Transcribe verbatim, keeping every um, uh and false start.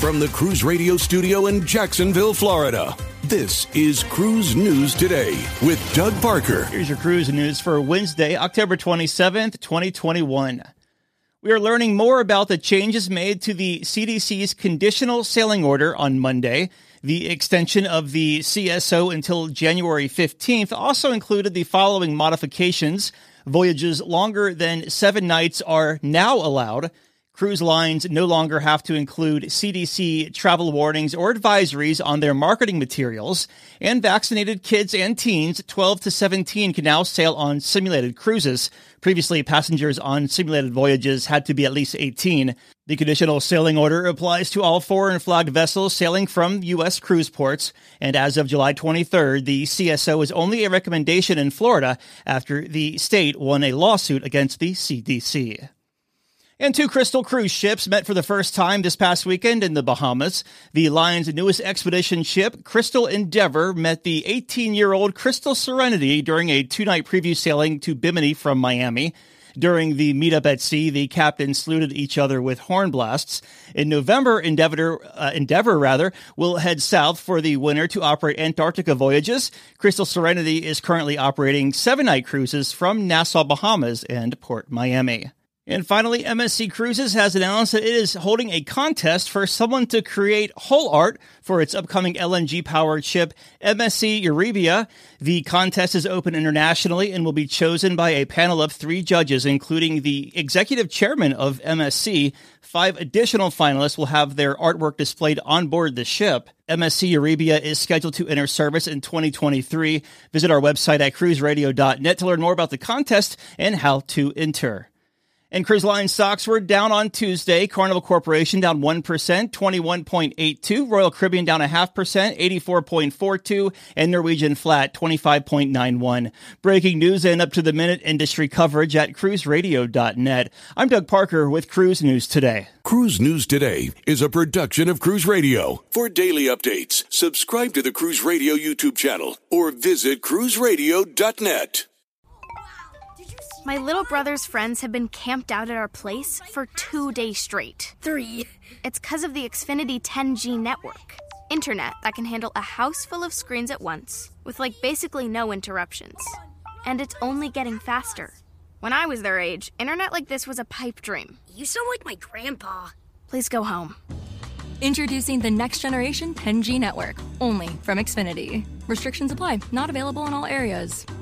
From the Cruise Radio studio in Jacksonville, Florida, this is Cruise News Today with Doug Parker. Here's your cruise news for Wednesday, October twenty-seventh, twenty twenty-one. We are learning more about the changes made to the C D C's conditional sailing order on Monday. The extension of the C S O until January fifteenth also included the following modifications. Voyages longer than seven nights are now allowed. Cruise lines no longer have to include C D C travel warnings or advisories on their marketing materials, and vaccinated kids and teens twelve to seventeen can now sail on simulated cruises. Previously, passengers on simulated voyages had to be at least eighteen. The conditional sailing order applies to all foreign flagged vessels sailing from U S cruise ports, and as of July twenty-third, the C S O is only a recommendation in Florida after the state won a lawsuit against the C D C. And two Crystal cruise ships met for the first time this past weekend in the Bahamas. The line's newest expedition ship, Crystal Endeavor, met the eighteen-year-old Crystal Serenity during a two-night preview sailing to Bimini from Miami. During the meetup at sea, the captains saluted each other with horn blasts. In November, Endeavor, uh, Endeavor rather, will head south for the winter to operate Antarctica voyages. Crystal Serenity is currently operating seven-night cruises from Nassau, Bahamas, and Port Miami. And finally, M S C Cruises has announced that it is holding a contest for someone to create hull art for its upcoming L N G-powered ship, M S C Eurybia. The contest is open internationally and will be chosen by a panel of three judges, including the executive chairman of M S C. Five additional finalists will have their artwork displayed on board the ship. M S C Eurybia is scheduled to enter service in twenty twenty-three. Visit our website at cruise radio dot net to learn more about the contest and how to enter. And cruise line stocks were down on Tuesday. Carnival Corporation down one percent, twenty-one point eight two. Royal Caribbean down a half percent, eighty-four point four two. And Norwegian flat, twenty-five point nine one. Breaking news and up-to-the-minute industry coverage at cruise radio dot net. I'm Doug Parker with Cruise News Today. Cruise News Today is a production of Cruise Radio. For daily updates, subscribe to the Cruise Radio YouTube channel or visit cruise radio dot net. My little brother's friends have been camped out at our place for two days straight. Three. It's because of the Xfinity ten G network. Internet that can handle a house full of screens at once, with like basically no interruptions. And it's only getting faster. When I was their age, internet like this was a pipe dream. You sound like my grandpa. Please go home. Introducing the next generation ten G network, only from Xfinity. Restrictions apply, not available in all areas.